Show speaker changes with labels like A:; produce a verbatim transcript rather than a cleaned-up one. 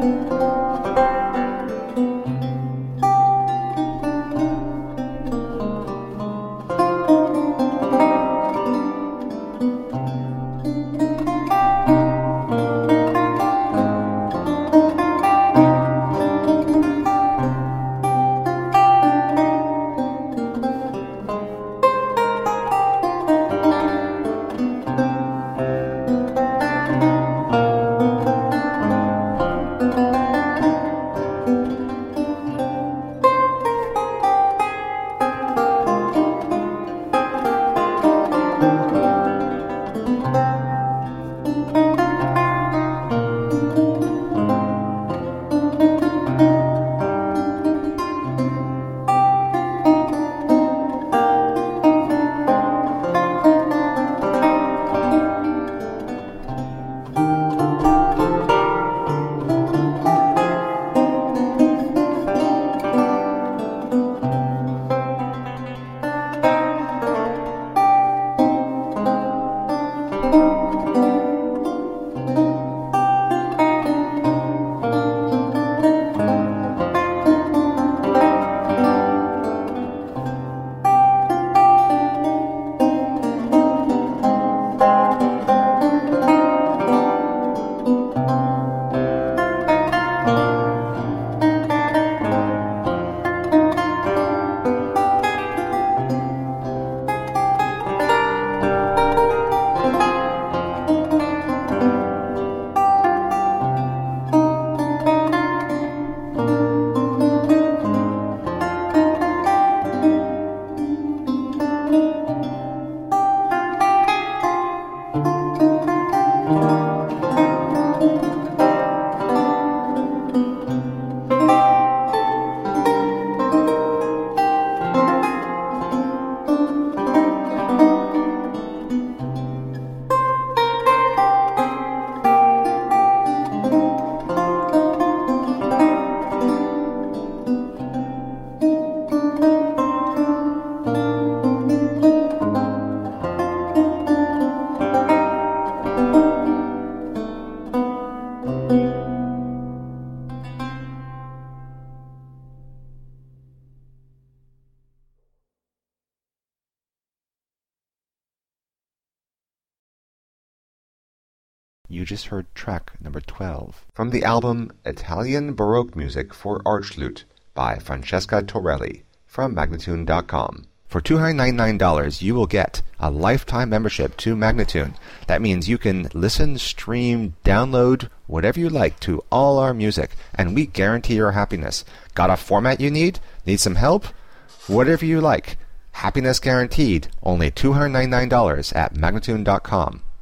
A: You just heard track number twelve from the album Italian Baroque Music for Archlute by Francesca Torelli from Magnatune dot com. For two hundred ninety-nine dollars, you will get a lifetime membership to Magnatune. That means you can listen, stream, download, whatever you like to all our music, and we guarantee your happiness. Got a format you need? Need some help? Whatever you like. Happiness guaranteed. Only two hundred ninety-nine dollars at Magnatune dot com.